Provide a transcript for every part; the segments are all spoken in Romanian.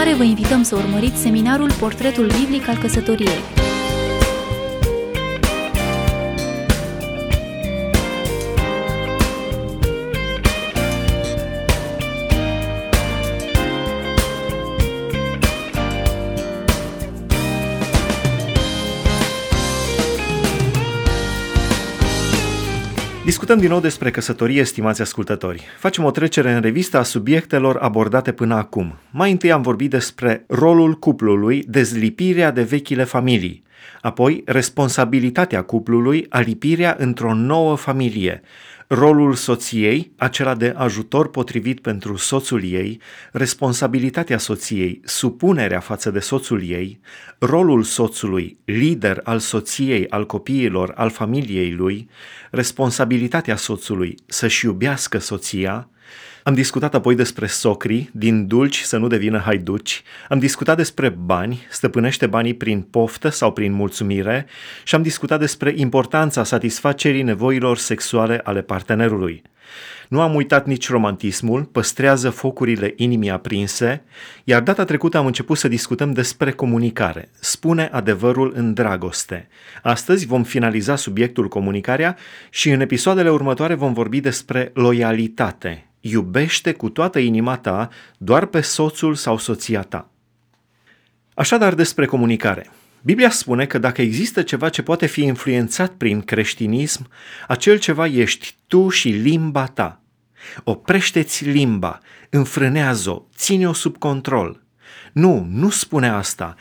continuare vă invităm să urmăriți seminarul Portretul Biblic al Căsătoriei. Discutăm din nou despre căsătorie, stimați ascultători. Facem o trecere în revistă a subiectelor abordate până acum. Mai întâi am vorbit despre rolul cuplului, dezlipirea de vechile familii. Apoi, responsabilitatea cuplului, alipirea într-o nouă familie. Rolul soției, acela de ajutor potrivit pentru soțul ei, responsabilitatea soției, supunerea față de soțul ei, rolul soțului, lider al soției, al copiilor, al familiei lui, responsabilitatea soțului să-și iubească soția. Am discutat apoi despre socri, din dulci să nu devină haiduci, am discutat despre bani, stăpânește banii prin poftă sau prin mulțumire și am discutat despre importanța satisfacerii nevoilor sexuale ale partenerului. Nu am uitat nici romantismul, păstrează focurile inimii aprinse, iar data trecută am început să discutăm despre comunicare, spune adevărul în dragoste. Astăzi vom finaliza subiectul comunicarea și în episoadele următoare vom vorbi despre loialitate. Iubește cu toată inima ta doar pe soțul sau soția ta. Așadar, despre comunicare. Biblia spune că dacă există ceva ce poate fi influențat prin creștinism, acel ceva ești tu și limba ta. Oprește-ți limba, înfrânează-o, ține-o sub control. Nu spune asta.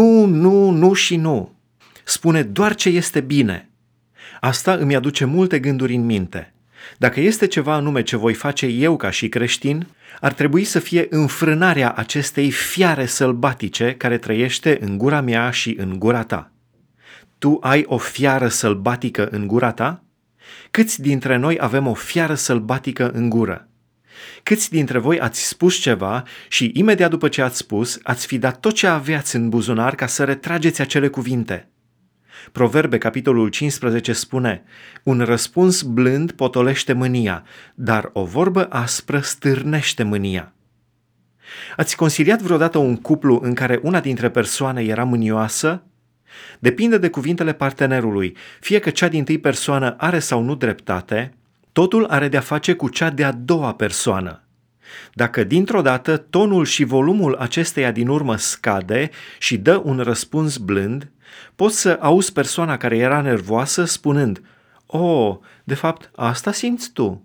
Nu și nu. Spune doar ce este bine. Asta îmi aduce multe gânduri în minte. Dacă este ceva anume ce voi face eu ca și creștin, ar trebui să fie înfrânarea acestei fiare sălbatice care trăiește în gura mea și în gura ta. Tu ai o fiară sălbatică în gura ta? Câți dintre noi avem o fiară sălbatică în gură? Câți dintre voi ați spus ceva și imediat după ce ați spus, ați fi dat tot ce aveați în buzunar ca să retrageți acele cuvinte? Proverbe, capitolul 15 spune: un răspuns blând potolește mânia, dar o vorbă aspră stârnește mânia. Ați consiliat vreodată un cuplu în care una dintre persoane era mânioasă? Depinde de cuvintele partenerului, fie că cea dintâi persoană are sau nu dreptate, totul are de-a face cu cea de-a doua persoană. Dacă dintr-o dată tonul și volumul acesteia din urmă scade și dă un răspuns blând, poți să auzi persoana care era nervoasă spunând: de fapt, asta simți tu.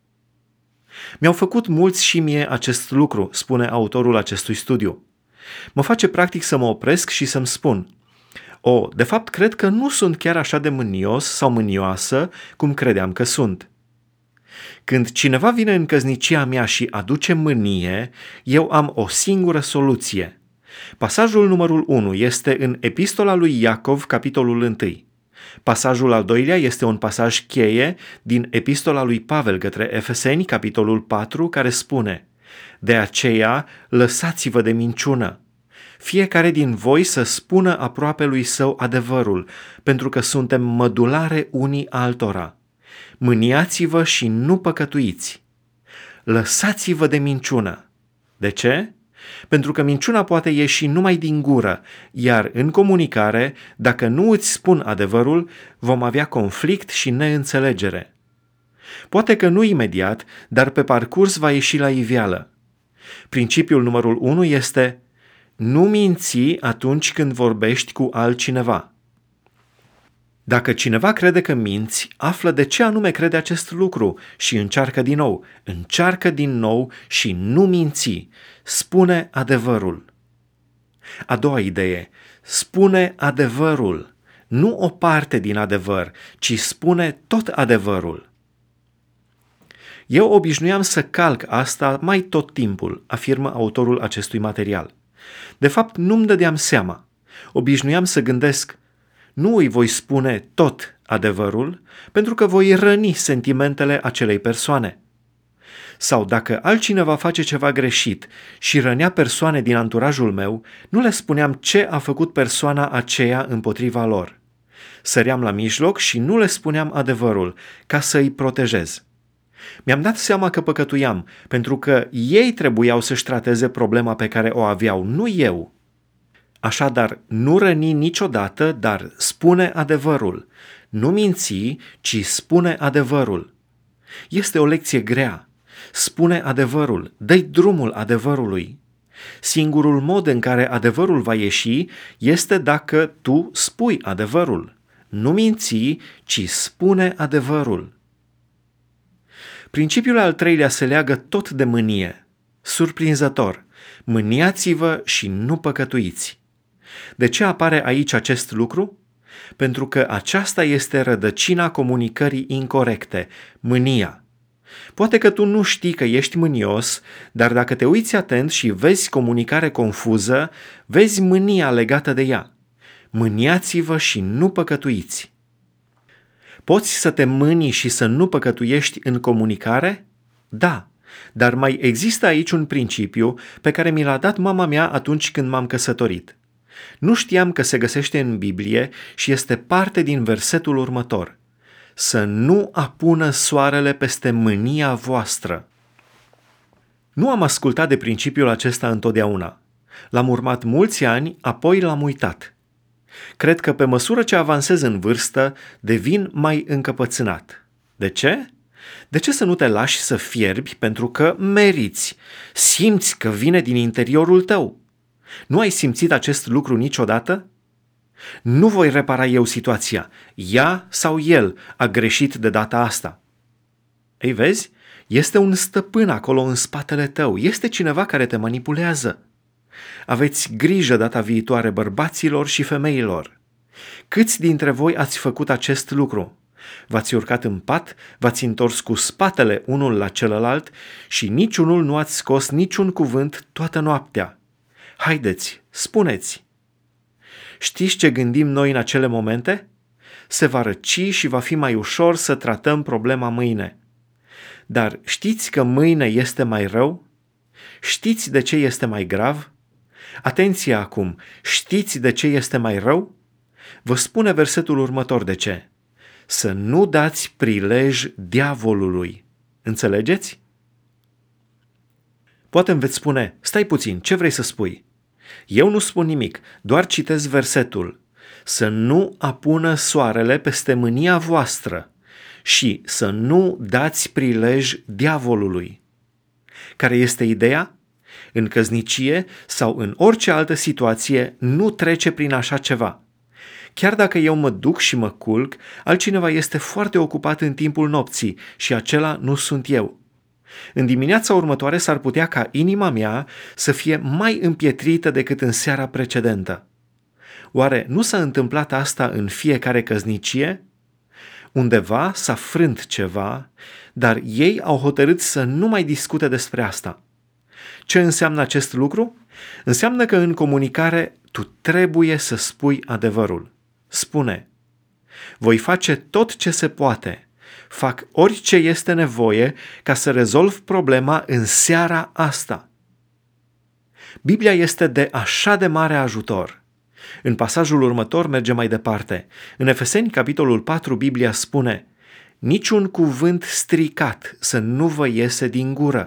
Mi-au făcut mulți și mie acest lucru, spune autorul acestui studiu. Mă face practic să mă opresc și să-mi spun: de fapt, cred că nu sunt chiar așa de mânios sau mânioasă cum credeam că sunt. Când cineva vine în căsnicia mea și aduce mânie, eu am o singură soluție. Pasajul numărul 1 este în Epistola lui Iacov, capitolul 1. Pasajul al doilea este un pasaj cheie din Epistola lui Pavel către Efeseni, capitolul 4, care spune: de aceea lăsați-vă de minciună. Fiecare din voi să spună aproapelui său adevărul, pentru că suntem mădulare unii altora. Mâniați-vă și nu păcătuiți. Lăsați-vă de minciună. De ce? Pentru că minciuna poate ieși numai din gură, iar în comunicare, dacă nu îți spun adevărul, vom avea conflict și neînțelegere. Poate că nu imediat, dar pe parcurs va ieși la iveală. Principiul numărul 1 este: nu minți atunci când vorbești cu altcineva. Dacă cineva crede că minți, află de ce anume crede acest lucru și încearcă din nou. Încearcă din nou și nu minți. Spune adevărul. A doua idee: spune adevărul. Nu o parte din adevăr, ci spune tot adevărul. Eu obișnuiam să calc asta mai tot timpul, afirmă autorul acestui material. De fapt, nu-mi dădeam seama. Obișnuiam să gândesc: nu îi voi spune tot adevărul, pentru că voi răni sentimentele acelei persoane. Sau dacă altcineva face ceva greșit și rănea persoane din anturajul meu, nu le spuneam ce a făcut persoana aceea împotriva lor. Săream la mijloc și nu le spuneam adevărul, ca să îi protejez. Mi-am dat seama că păcătuiam, pentru că ei trebuiau să-și trateze problema pe care o aveau, nu eu. Așadar, nu răni niciodată, dar spune adevărul. Nu minți, ci spune adevărul. Este o lecție grea. Spune adevărul, dă-i drumul adevărului. Singurul mod în care adevărul va ieși este dacă tu spui adevărul. Nu minți, ci spune adevărul. Principiul al treilea se leagă tot de mânie. Surprinzător, mâniați-vă și nu păcătuiți. De ce apare aici acest lucru? Pentru că aceasta este rădăcina comunicării incorecte, mânia. Poate că tu nu știi că ești mânios, dar dacă te uiți atent și vezi comunicare confuză, vezi mânia legată de ea. Mâniați-vă și nu păcătuiți. Poți să te mâni și să nu păcătuiești în comunicare? Da, dar mai există aici un principiu pe care mi l-a dat mama mea atunci când m-am căsătorit. Nu știam că se găsește în Biblie și este parte din versetul următor. Să nu apună soarele peste mânia voastră. Nu am ascultat de principiul acesta întotdeauna. L-am urmat mulți ani, apoi l-am uitat. Cred că pe măsură ce avansez în vârstă, devin mai încăpățânat. De ce? De ce să nu te lași să fierbi pentru că meriți? Simți că vine din interiorul tău. Nu ai simțit acest lucru niciodată? Nu voi repara eu situația. Ea sau el a greșit de data asta. Ei, vezi? Este un stăpân acolo în spatele tău. Este cineva care te manipulează. Aveți grijă data viitoare, bărbaților și femeilor. Câți dintre voi ați făcut acest lucru? V-ați urcat în pat, v-ați întors cu spatele unul la celălalt și niciunul nu ați scos niciun cuvânt toată noaptea. Haideți, spuneți! Știți ce gândim noi în acele momente? Se va răci și va fi mai ușor să tratăm problema mâine. Dar știți că mâine este mai rău? Știți de ce este mai grav? Atenție acum, știți de ce este mai rău? Vă spune versetul următor de ce. Să nu dați prilej diavolului. Înțelegeți? Poate îmi veți spune, stai puțin, ce vrei să spui? Eu nu spun nimic, doar citez versetul. Să nu apună soarele peste mânia voastră și să nu dați prilej diavolului. Care este ideea? În căsnicie sau în orice altă situație nu trece prin așa ceva. Chiar dacă eu mă duc și mă culc, altcineva este foarte ocupat în timpul nopții și acela nu sunt eu. În dimineața următoare s-ar putea ca inima mea să fie mai împietrită decât în seara precedentă. Oare nu s-a întâmplat asta în fiecare căsnicie? Undeva s-a frânt ceva, dar ei au hotărât să nu mai discute despre asta. Ce înseamnă acest lucru? Înseamnă că în comunicare tu trebuie să spui adevărul. Spune, voi face tot ce se poate, fac orice este nevoie ca să rezolv problema în seara asta. Biblia este de așa de mare ajutor. În pasajul următor merge mai departe. În Efeseni, capitolul 4, Biblia spune, niciun cuvânt stricat să nu vă iese din gură.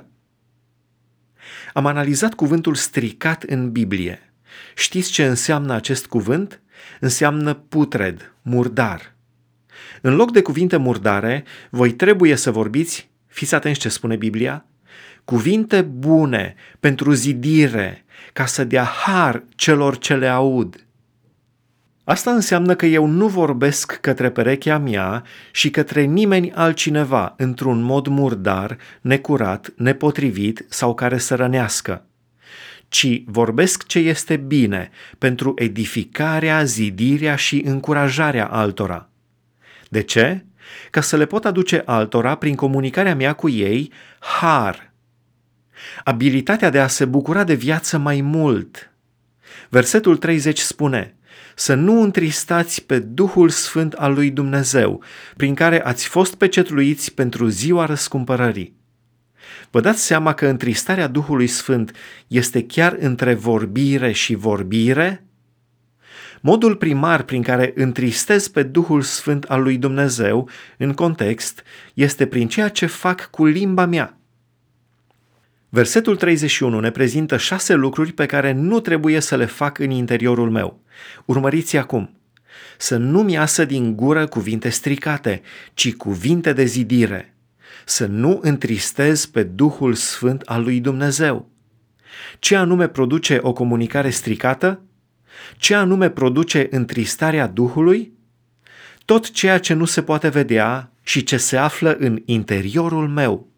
Am analizat cuvântul stricat în Biblie. Știți ce înseamnă acest cuvânt? Înseamnă putred, murdar. În loc de cuvinte murdare, voi trebuie să vorbiți, fiți atenți ce spune Biblia, cuvinte bune pentru zidire, ca să dea har celor ce le aud. Asta înseamnă că eu nu vorbesc către perechea mea și către nimeni altcineva într-un mod murdar, necurat, nepotrivit sau care să rănească, ci vorbesc ce este bine pentru edificarea, zidirea și încurajarea altora. De ce? Ca să le pot aduce altora prin comunicarea mea cu ei har. Abilitatea de a se bucura de viață mai mult. Versetul 30 spune, să nu întristați pe Duhul Sfânt al lui Dumnezeu, prin care ați fost pecetluiți pentru ziua răscumpărării. Vă dați seama că întristarea Duhului Sfânt este chiar între vorbire și vorbire? Modul primar prin care întristez pe Duhul Sfânt al lui Dumnezeu, în context, este prin ceea ce fac cu limba mea. Versetul 31 ne prezintă 6 lucruri pe care nu trebuie să le fac în interiorul meu. Urmăriți acum. Să nu-mi iasă din gură cuvinte stricate, ci cuvinte de zidire. Să nu întristez pe Duhul Sfânt al lui Dumnezeu. Ce anume produce o comunicare stricată? Ce anume produce întristarea Duhului? Tot ceea ce nu se poate vedea și ce se află în interiorul meu.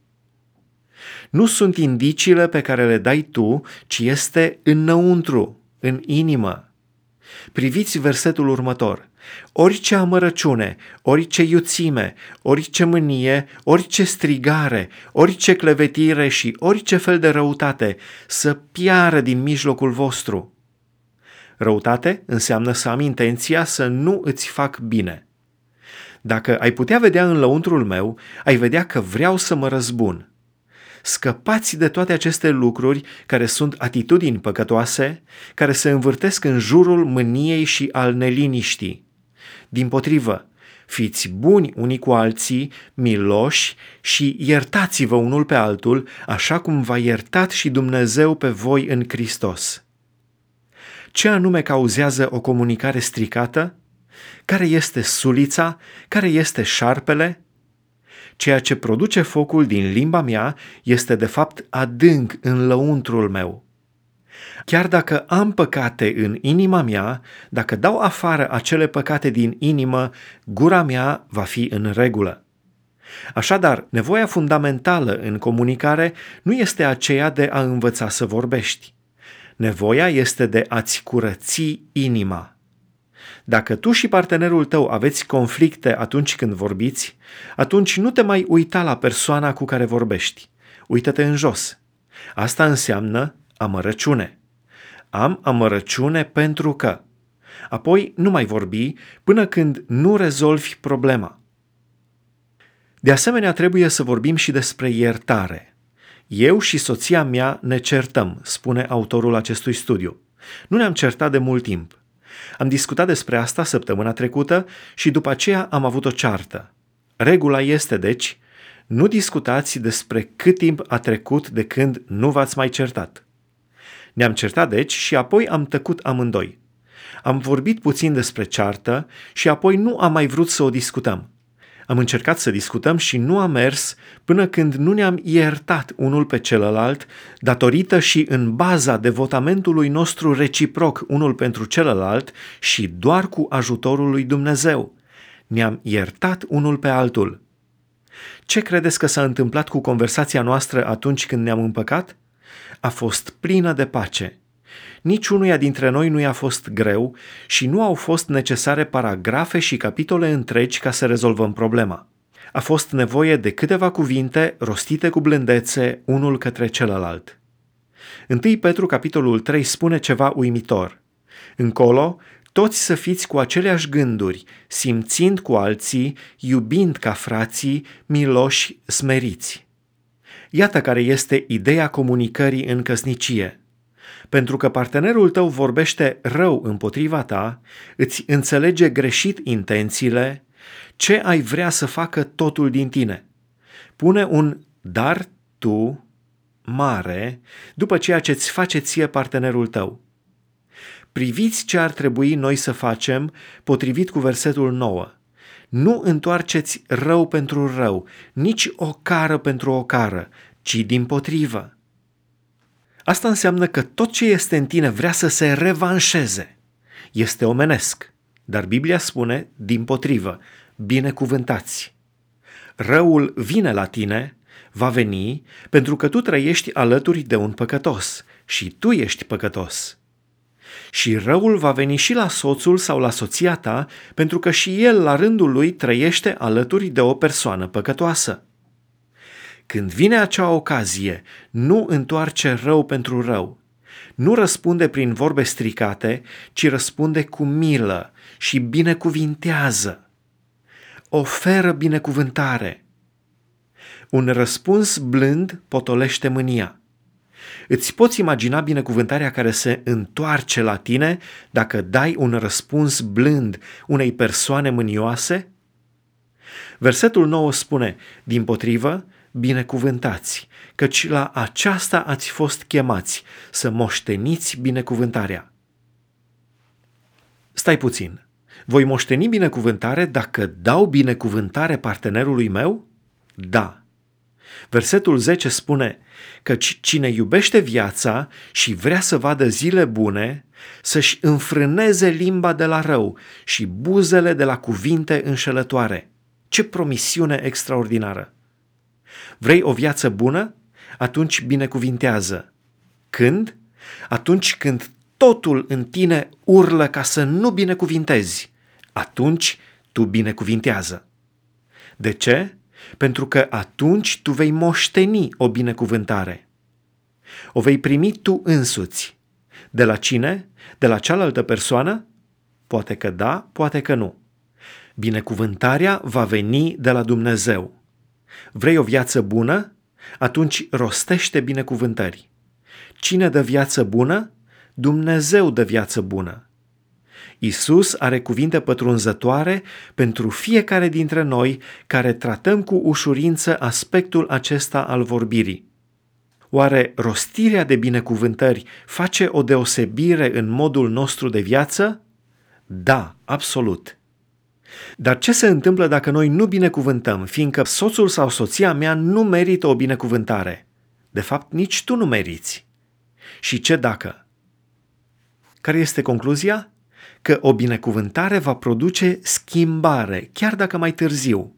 Nu sunt indiciile pe care le dai tu, ci este înăuntru, în inimă. Priviți versetul următor. Orice amărăciune, orice iuțime, orice mânie, orice strigare, orice clevetire și orice fel de răutate să piară din mijlocul vostru. Răutate înseamnă să am intenția să nu îți fac bine. Dacă ai putea vedea în lăuntrul meu, ai vedea că vreau să mă răzbun. Scăpați de toate aceste lucruri care sunt atitudini păcătoase, care se învârtesc în jurul mâniei și al neliniștii. Dimpotrivă, fiți buni unii cu alții, miloși și iertați-vă unul pe altul, așa cum v-a iertat și Dumnezeu pe voi în Hristos. Ce anume cauzează o comunicare stricată? Care este sulița? Care este șarpele? Ceea ce produce focul din limba mea este de fapt adânc în lăuntrul meu. Chiar dacă am păcate în inima mea, dacă dau afară acele păcate din inimă, gura mea va fi în regulă. Așadar, nevoia fundamentală în comunicare nu este aceea de a învăța să vorbești. Nevoia este de a-ți curăți inima. Dacă tu și partenerul tău aveți conflicte atunci când vorbiți, atunci nu te mai uita la persoana cu care vorbești. Uită-te în jos. Asta înseamnă amărăciune. Am amărăciune pentru că. Apoi nu mai vorbi până când nu rezolvi problema. De asemenea, trebuie să vorbim și despre iertare. Eu și soția mea ne certăm, spune autorul acestui studiu. Nu ne-am certat de mult timp. Am discutat despre asta săptămâna trecută și după aceea am avut o ceartă. Regula este, deci, nu discutați despre cât timp a trecut de când nu v-ați mai certat. Ne-am certat, deci, și apoi am tăcut amândoi. Am vorbit puțin despre ceartă și apoi nu am mai vrut să o discutăm. Am încercat să discutăm și nu a mers până când nu ne-am iertat unul pe celălalt, datorită și în baza devotamentului nostru reciproc unul pentru celălalt și doar cu ajutorul lui Dumnezeu. Ne-am iertat unul pe altul. Ce credeți că s-a întâmplat cu conversația noastră atunci când ne-am împăcat? A fost plină de pace. Niciunuia dintre noi nu i-a fost greu și nu au fost necesare paragrafe și capitole întregi ca să rezolvăm problema. A fost nevoie de câteva cuvinte rostite cu blândețe unul către celălalt. 1 Petru, capitolul 3, spune ceva uimitor. Încolo, toți să fiți cu aceleași gânduri, simțind cu alții, iubind ca frații, miloși, smeriți. Iată care este ideea comunicării în căsnicie. Pentru că partenerul tău vorbește rău împotriva ta, îți înțelege greșit intențiile, ce ai vrea să facă totul din tine? Pune un dar tu mare după ceea ce îți face ție partenerul tău. Priviți ce ar trebui noi să facem potrivit cu versetul 9. Nu întoarceți rău pentru rău, nici o cară pentru o cară, ci dimpotrivă. Asta înseamnă că tot ce este în tine vrea să se revanșeze. Este omenesc, dar Biblia spune dimpotrivă, binecuvântați. Răul vine la tine, va veni, pentru că tu trăiești alături de un păcătos și tu ești păcătos. Și răul va veni și la soțul sau la soția ta, pentru că și el la rândul lui trăiește alături de o persoană păcătoasă. Când vine acea ocazie, nu întoarce rău pentru rău. Nu răspunde prin vorbe stricate, ci răspunde cu milă și binecuvintează. Oferă binecuvântare. Un răspuns blând potolește mânia. Îți poți imagina binecuvântarea care se întoarce la tine dacă dai un răspuns blând unei persoane mânioase? Versetul 9 spune, dimpotrivă, binecuvântați, căci la aceasta ați fost chemați, să moșteniți binecuvântarea. Stai puțin, voi moșteni binecuvântare dacă dau binecuvântare partenerului meu? Da. Versetul 10 spune, căci cine iubește viața și vrea să vadă zile bune, să-și înfrâneze limba de la rău și buzele de la cuvinte înșelătoare. Ce promisiune extraordinară! Vrei o viață bună? Atunci binecuvintează. Când? Atunci când totul în tine urlă ca să nu binecuvintezi. Atunci tu binecuvintează. De ce? Pentru că atunci tu vei moșteni o binecuvântare. O vei primi tu însuți. De la cine? De la cealaltă persoană? Poate că da, poate că nu. Binecuvântarea va veni de la Dumnezeu. Vrei o viață bună? Atunci rostește binecuvântări. Cine dă viață bună? Dumnezeu dă viață bună. Iisus are cuvinte pătrunzătoare pentru fiecare dintre noi care tratăm cu ușurință aspectul acesta al vorbirii. Oare rostirea de binecuvântări face o deosebire în modul nostru de viață? Da, absolut. Dar ce se întâmplă dacă noi nu binecuvântăm, fiindcă soțul sau soția mea nu merită o binecuvântare? De fapt, nici tu nu meriți. Și ce dacă? Care este concluzia? Că o binecuvântare va produce schimbare, chiar dacă mai târziu.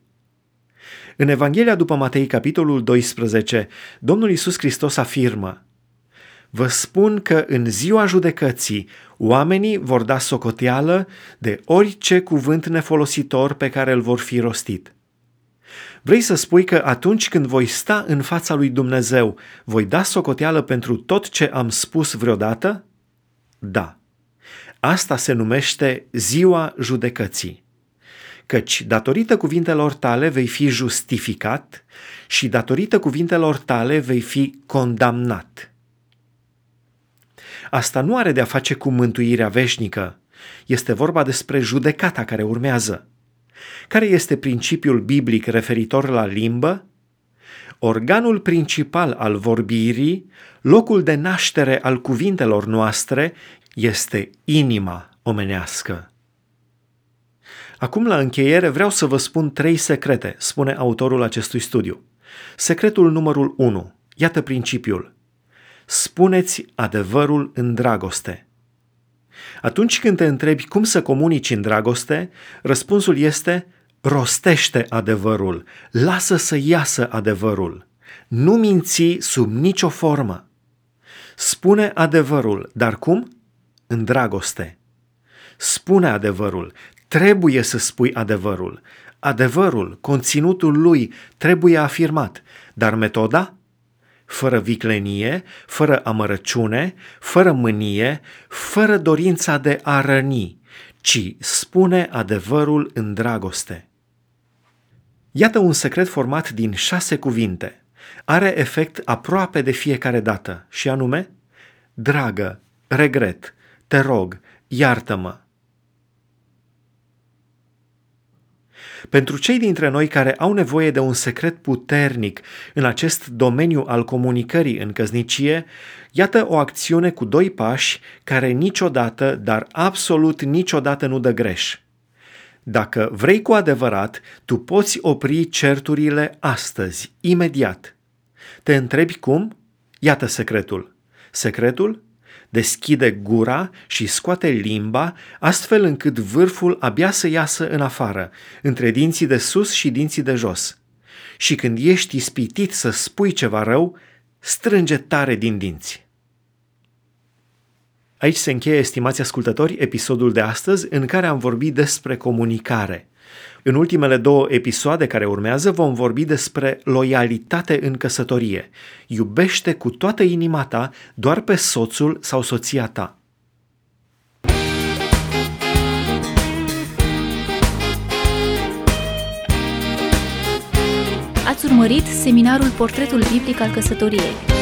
În Evanghelia după Matei, capitolul 12, Domnul Iisus Hristos afirmă: vă spun că în ziua judecății oamenii vor da socoteală de orice cuvânt nefolositor pe care îl vor fi rostit. Vrei să spui că atunci când voi sta în fața lui Dumnezeu, voi da socoteală pentru tot ce am spus vreodată? Da. Asta se numește ziua judecății. Căci datorită cuvintelor tale vei fi justificat și datorită cuvintelor tale vei fi condamnat. Asta nu are de-a face cu mântuirea veșnică. Este vorba despre judecata care urmează. Care este principiul biblic referitor la limbă? Organul principal al vorbirii, locul de naștere al cuvintelor noastre, este inima omenească. Acum, la încheiere, vreau să vă spun 3 secrete, spune autorul acestui studiu. Secretul numărul 1. Iată principiul. Spuneți adevărul în dragoste. Atunci când te întrebi cum să comunici în dragoste, răspunsul este: rostește adevărul, lasă să iasă adevărul. Nu minți sub nicio formă. Spune adevărul, dar cum? În dragoste. Spune adevărul, trebuie să spui adevărul. Adevărul, conținutul lui, trebuie afirmat, dar metoda? Fără viclenie, fără amărăciune, fără mânie, fără dorința de a răni, ci spune adevărul în dragoste. Iată un secret format din 6 cuvinte. Are efect aproape de fiecare dată, și anume: dragă, regret, te rog, iartă-mă. Pentru cei dintre noi care au nevoie de un secret puternic în acest domeniu al comunicării în căsnicie, iată o acțiune cu 2 pași care niciodată, dar absolut niciodată nu dă greș. Dacă vrei cu adevărat, tu poți opri certurile astăzi, imediat. Te întrebi cum? Iată secretul. Secretul? Deschide gura și scoate limba, astfel încât vârful abia să iasă în afară, între dinții de sus și dinții de jos. Și când ești ispitit să spui ceva rău, strânge tare din dinți. Aici se încheie, estimați ascultători, episodul de astăzi în care am vorbit despre comunicare. În ultimele 2 episoade care urmează vom vorbi despre loialitate în căsătorie. Iubește cu toată inima ta doar pe soțul sau soția ta. Ați urmărit seminarul Portretul Biblic al Căsătoriei.